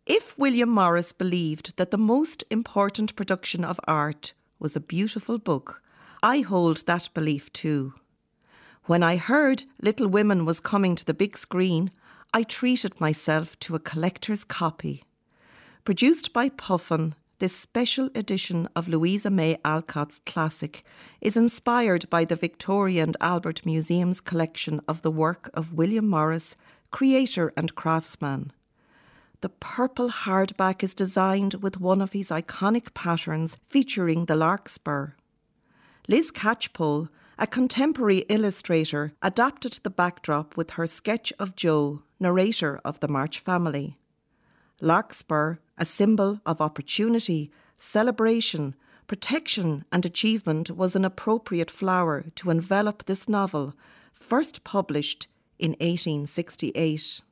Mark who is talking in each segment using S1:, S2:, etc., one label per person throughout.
S1: If William Morris believed that the most important production of art was a beautiful book, I hold that belief too. When I heard Little Women was coming to the big screen, I treated myself to a collector's copy. Produced by Puffin, this special edition of Louisa May Alcott's classic is inspired by the Victoria and Albert Museum's collection of the work of William Morris, creator and craftsman. The purple hardback is designed with one of his iconic patterns featuring the larkspur. Liz Catchpole, a contemporary illustrator, adapted the backdrop with her sketch of Joe, narrator of the March family. Larkspur, a symbol of opportunity, celebration, protection and achievement, was an appropriate flower to envelop this novel, first published in 1868.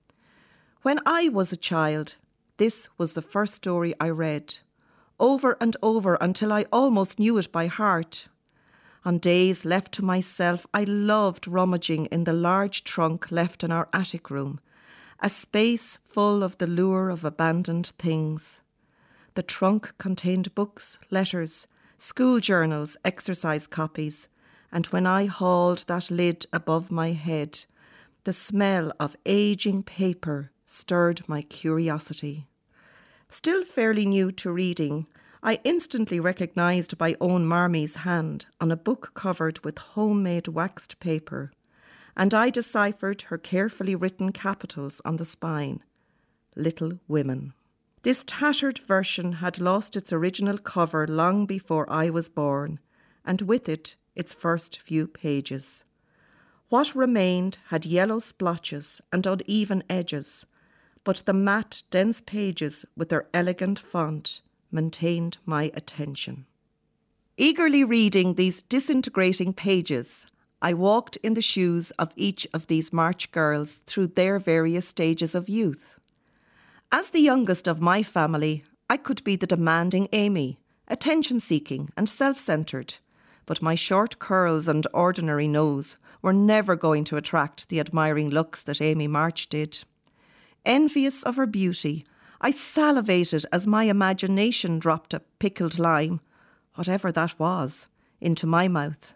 S1: When I was a child, this was the first story I read, over and over until I almost knew it by heart. On days left to myself, I loved rummaging in the large trunk left in our attic room, a space full of the lure of abandoned things. The trunk contained books, letters, school journals, exercise copies, and when I hauled that lid above my head, the smell of ageing paper stirred my curiosity. Still fairly new to reading, I instantly recognised my own Marmie's hand on a book covered with homemade waxed paper, and I deciphered her carefully written capitals on the spine, Little Women. This tattered version had lost its original cover long before I was born, and with it, its first few pages. What remained had yellow splotches and uneven edges, but the matte, dense pages with their elegant font maintained my attention. Eagerly reading these disintegrating pages, I walked in the shoes of each of these March girls through their various stages of youth. As the youngest of my family, I could be the demanding Amy, attention-seeking and self-centred, but my short curls and ordinary nose were never going to attract the admiring looks that Amy March did. Envious of her beauty, I salivated as my imagination dropped a pickled lime, whatever that was, into my mouth.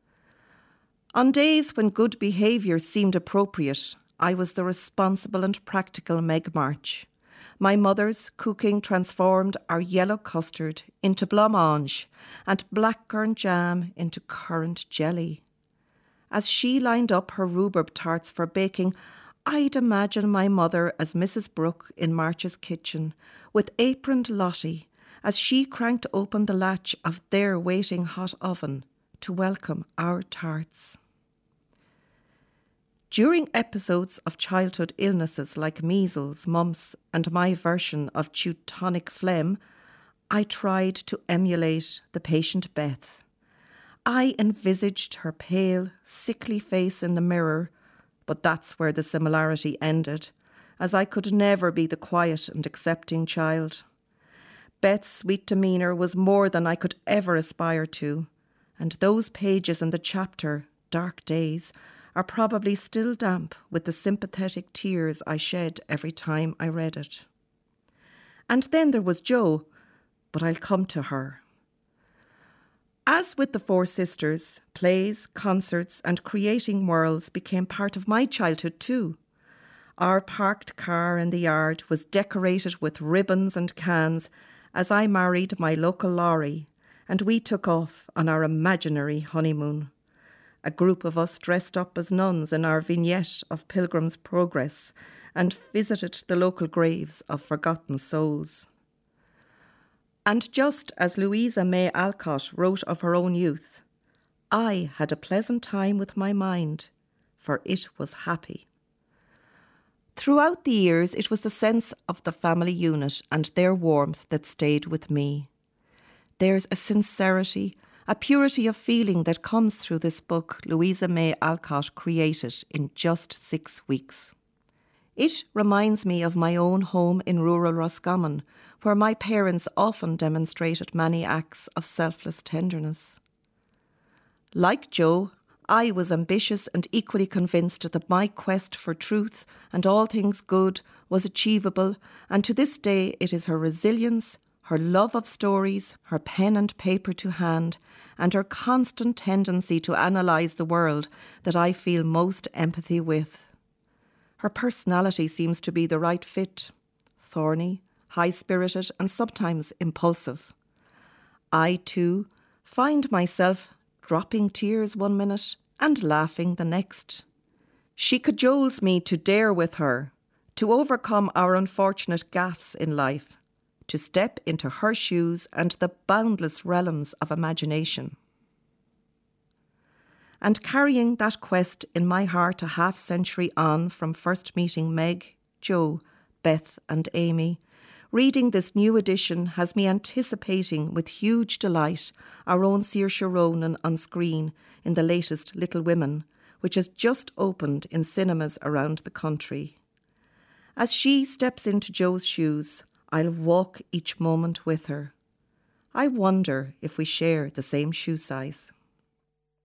S1: On days when good behaviour seemed appropriate, I was the responsible and practical Meg March. My mother's cooking transformed our yellow custard into blancmange and blackcurrant jam into currant jelly. As she lined up her rhubarb tarts for baking, I'd imagine my mother as Mrs. Brooke in March's kitchen, with aproned Lottie, as she cranked open the latch of their waiting hot oven to welcome our tarts. During episodes of childhood illnesses like measles, mumps, and my version of Teutonic phlegm, I tried to emulate the patient Beth. I envisaged her pale, sickly face in the mirror, but that's where the similarity ended, as I could never be the quiet and accepting child. Beth's sweet demeanour was more than I could ever aspire to, and those pages in the chapter, Dark Days, are probably still damp with the sympathetic tears I shed every time I read it. And then there was Jo, but I'll come to her. As with the Four Sisters, plays, concerts and creating worlds became part of my childhood too. Our parked car in the yard was decorated with ribbons and cans as I married my local Laurie, and we took off on our imaginary honeymoon. A group of us dressed up as nuns in our vignette of Pilgrim's Progress and visited the local graves of forgotten souls. And just as Louisa May Alcott wrote of her own youth, I had a pleasant time with my mind, for it was happy. Throughout the years, it was the sense of the family unit and their warmth that stayed with me. There's a sincerity, a purity of feeling that comes through this book Louisa May Alcott created in just 6 weeks. It reminds me of my own home in rural Roscommon, where my parents often demonstrated many acts of selfless tenderness. Like Jo, I was ambitious and equally convinced that my quest for truth and all things good was achievable, and to this day it is her resilience, her love of stories, her pen and paper to hand, and her constant tendency to analyse the world that I feel most empathy with. Her personality seems to be the right fit, thorny, high-spirited and sometimes impulsive. I, too, find myself dropping tears one minute and laughing the next. She cajoles me to dare with her, to overcome our unfortunate gaffes in life, to step into her shoes and the boundless realms of imagination. And carrying that quest in my heart a half-century on from first meeting Meg, Jo, Beth and Amy, reading this new edition has me anticipating with huge delight our own Saoirse Ronan on screen in the latest Little Women, which has just opened in cinemas around the country. As she steps into Jo's shoes, I'll walk each moment with her. I wonder if we share the same shoe size.